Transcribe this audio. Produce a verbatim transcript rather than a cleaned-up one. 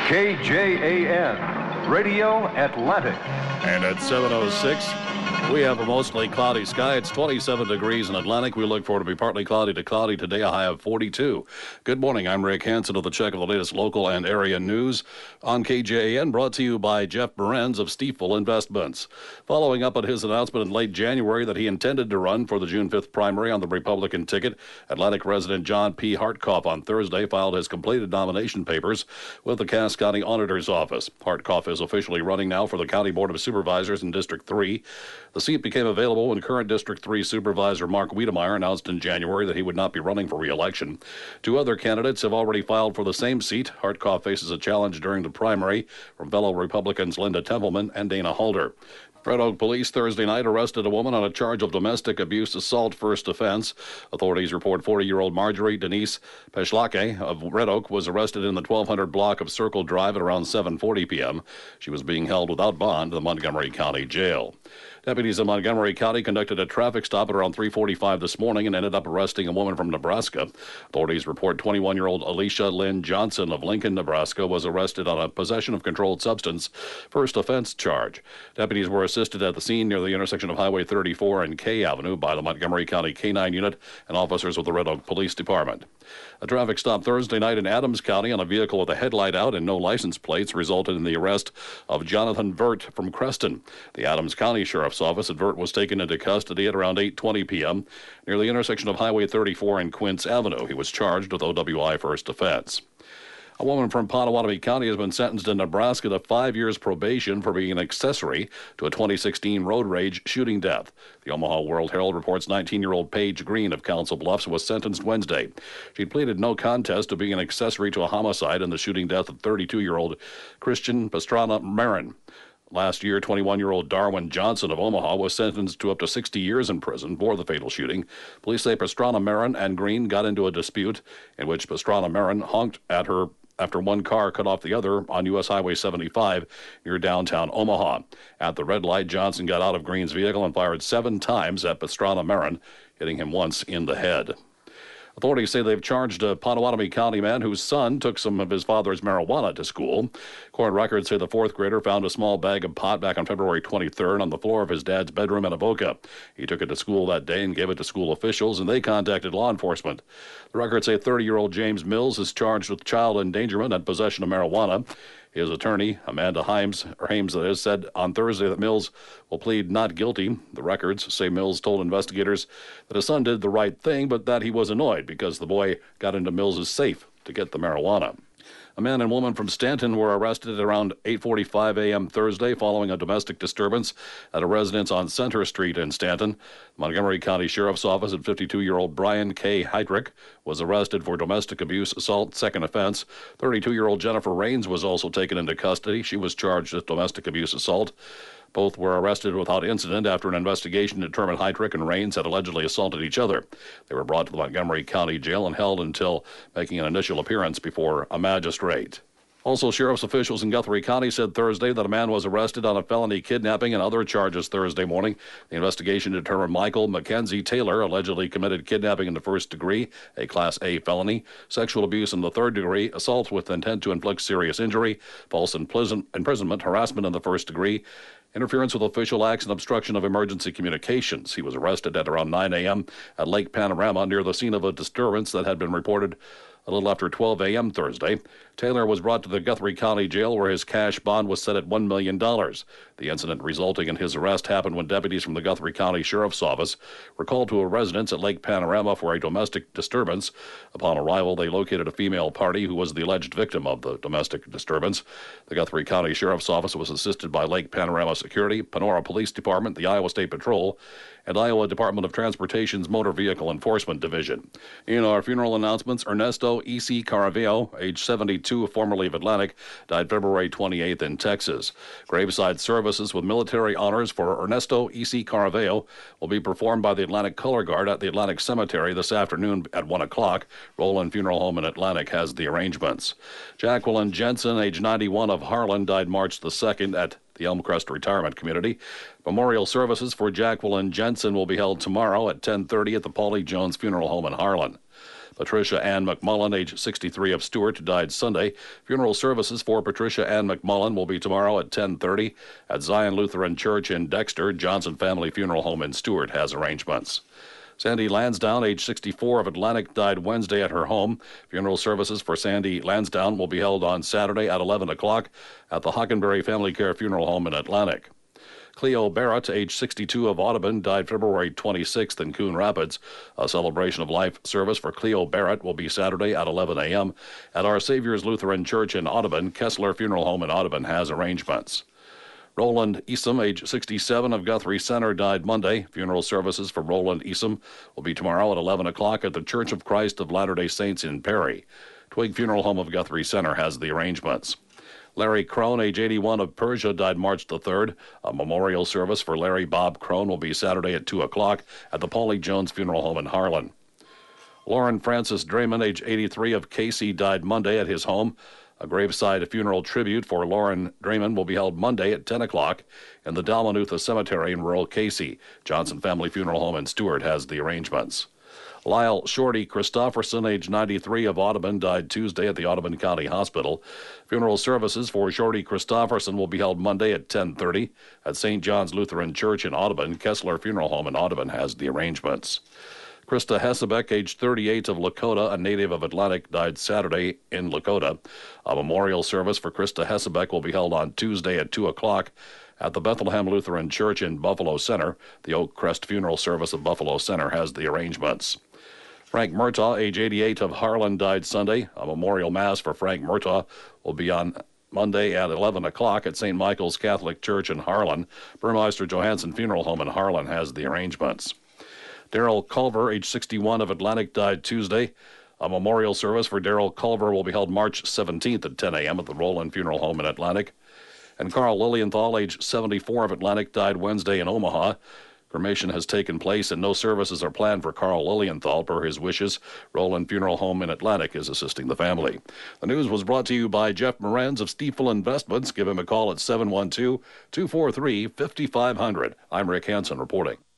K J A N, Radio Atlantic. And at seven oh six, we have a mostly cloudy sky. It's twenty-seven degrees in Atlantic. We look forward to be partly cloudy to cloudy today, a high of forty-two. Good morning. I'm Rick Hansen with a check of the latest local and area news on K J A N, brought to you by Jeff Morenz of Stiefel Investments. Following up on his announcement in late January that he intended to run for the June fifth primary on the Republican ticket, Atlantic resident John P. Hartkoff on Thursday filed his completed nomination papers with the Cass County Auditor's Office. Hartkoff is officially running now for the County Board of Supervisors in District three. The seat became available when current District three Supervisor Mark Wiedemeyer announced in January that he would not be running for re-election. Two other candidates have already filed for the same seat. Hartkoff faces a challenge during the primary from fellow Republicans Linda Templeman and Dana Halder. Red Oak Police Thursday night arrested a woman on a charge of domestic abuse assault first offense. Authorities report forty-year-old Marjorie Denise Peshlake of Red Oak was arrested in the twelve hundred block of Circle Drive at around seven forty p.m. She was being held without bond in the Montgomery County Jail. Deputies in Montgomery County conducted a traffic stop at around three forty-five this morning and ended up arresting a woman from Nebraska. Authorities report twenty-one-year-old Alicia Lynn Johnson of Lincoln, Nebraska, was arrested on a possession of controlled substance first offense charge. Deputies were assisted at the scene near the intersection of Highway thirty-four and K Avenue by the Montgomery County K nine unit and officers with the Red Oak Police Department. A traffic stop Thursday night in Adams County on a vehicle with a headlight out and no license plates resulted in the arrest of Jonathan Vert from Creston. The Adams County Sheriff's Office at Vert was taken into custody at around eight twenty p.m. near the intersection of Highway thirty-four and Quince Avenue. He was charged with O W I first offense. A woman from Pottawatomie County has been sentenced in Nebraska to five years probation for being an accessory to a twenty sixteen road rage shooting death. The Omaha World Herald reports nineteen-year-old Paige Green of Council Bluffs was sentenced Wednesday. She pleaded no contest to being an accessory to a homicide in the shooting death of thirty-two-year-old Christian Pastrana Marin. Last year, twenty-one-year-old Darwin Johnson of Omaha was sentenced to up to sixty years in prison for the fatal shooting. Police say Pastrana Marin and Green got into a dispute in which Pastrana Marin honked at her after one car cut off the other on U S Highway seventy-five near downtown Omaha. At the red light, Johnson got out of Green's vehicle and fired seven times at Pastrana Marin, hitting him once in the head. Authorities say they've charged a Pottawatomie County man whose son took some of his father's marijuana to school. Court records say the fourth grader found a small bag of pot back on February twenty-third on the floor of his dad's bedroom in Avoca. He took it to school that day and gave it to school officials, and they contacted law enforcement. The records say thirty-year-old James Mills is charged with child endangerment and possession of marijuana. His attorney, Amanda Himes, or Hames, that is, said on Thursday that Mills will plead not guilty. The records say Mills told investigators that his son did the right thing, but that he was annoyed because the boy got into Mills's safe to get the marijuana. A man and woman from Stanton were arrested at around eight forty-five a.m. Thursday following a domestic disturbance at a residence on Center Street in Stanton. The Montgomery County Sheriff's Office and fifty-two-year-old Brian K. Heydrich was arrested for domestic abuse assault second offense. thirty-two-year-old Jennifer Rains was also taken into custody. She was charged with domestic abuse assault. Both were arrested without incident after an investigation determined Heydrich and Rains had allegedly assaulted each other. They were brought to the Montgomery County Jail and held until making an initial appearance before a magistrate. Also, sheriff's officials in Guthrie County said Thursday that a man was arrested on a felony kidnapping and other charges Thursday morning. The investigation determined Michael Mackenzie Taylor allegedly committed kidnapping in the first degree, a Class A felony, sexual abuse in the third degree, assault with intent to inflict serious injury, false imprisonment, harassment in the first degree, interference with official acts, and obstruction of emergency communications. He was arrested at around nine a.m. at Lake Panorama near the scene of a disturbance that had been reported a little after twelve a.m. Thursday. Taylor was brought to the Guthrie County Jail where his cash bond was set at one million dollars. The incident resulting in his arrest happened when deputies from the Guthrie County Sheriff's Office were called to a residence at Lake Panorama for a domestic disturbance. Upon arrival, they located a female party who was the alleged victim of the domestic disturbance. The Guthrie County Sheriff's Office was assisted by Lake Panorama Security, Panora Police Department, the Iowa State Patrol, and Iowa Department of Transportation's Motor Vehicle Enforcement Division. In our funeral announcements, Ernesto E C. Caraveo, age seventy-two, formerly of Atlantic, died February twenty-eighth in Texas. Graveside services with military honors for Ernesto E C. Caraveo will be performed by the Atlantic Color Guard at the Atlantic Cemetery this afternoon at one o'clock. Roland Funeral Home in Atlantic has the arrangements. Jacqueline Jensen, age ninety-one, of Harlan, died March the second at the Elmcrest Retirement Community. Memorial services for Jacqueline Jensen will be held tomorrow at ten thirty at the Paulie Jones Funeral Home in Harlan. Patricia Ann McMullen, age sixty-three, of Stewart, died Sunday. Funeral services for Patricia Ann McMullen will be tomorrow at ten thirty at Zion Lutheran Church in Dexter. Johnson Family Funeral Home in Stewart has arrangements. Sandy Lansdowne, age sixty-four, of Atlantic, died Wednesday at her home. Funeral services for Sandy Lansdowne will be held on Saturday at eleven o'clock at the Hockenberry Family Care Funeral Home in Atlantic. Cleo Barrett, age sixty-two, of Audubon, died February twenty-sixth in Coon Rapids. A celebration of life service for Cleo Barrett will be Saturday at eleven a.m. at Our Savior's Lutheran Church in Audubon. Kessler Funeral Home in Audubon has arrangements. Roland Easom, age sixty-seven, of Guthrie Center, died Monday. Funeral services for Roland Easom will be tomorrow at eleven o'clock at the Church of Christ of Latter-day Saints in Perry. Twig Funeral Home of Guthrie Center has the arrangements. Larry Crone, age eighty-one, of Persia, died March the third. A memorial service for Larry Bob Crone will be Saturday at two o'clock at the Paulie Jones Funeral Home in Harlan. Lauren Francis Draymond, age eighty-three, of Casey, died Monday at his home. A graveside funeral tribute for Lauren Draymond will be held Monday at ten o'clock in the Dalmanutha Cemetery in rural Casey. Johnson Family Funeral Home in Stewart has the arrangements. Lyle Shorty Christofferson, age ninety-three, of Audubon, died Tuesday at the Audubon County Hospital. Funeral services for Shorty Christofferson will be held Monday at ten thirty at Saint John's Lutheran Church in Audubon. Kessler Funeral Home in Audubon has the arrangements. Krista Hessebeck, age thirty-eight, of Lakota, a native of Atlantic, died Saturday in Lakota. A memorial service for Krista Hessebeck will be held on Tuesday at two o'clock at the Bethlehem Lutheran Church in Buffalo Center. The Oak Crest Funeral Service of Buffalo Center has the arrangements. Frank Murtaugh, age eighty-eight, of Harlan, died Sunday. A memorial mass for Frank Murtaugh will be on Monday at eleven o'clock at Saint Michael's Catholic Church in Harlan. Burmeister Johansson Funeral Home in Harlan has the arrangements. Darrell Culver, age sixty-one, of Atlantic, died Tuesday. A memorial service for Darrell Culver will be held March seventeenth at ten a.m. at the Roland Funeral Home in Atlantic. And Carl Lilienthal, age seventy-four, of Atlantic, died Wednesday in Omaha. Cremation has taken place and no services are planned for Carl Lilienthal per his wishes. Roland Funeral Home in Atlantic is assisting the family. The news was brought to you by Jeff Moranz of Stiefel Investments. Give him a call at seven one two, two four three, five five zero zero. I'm Rick Hansen reporting.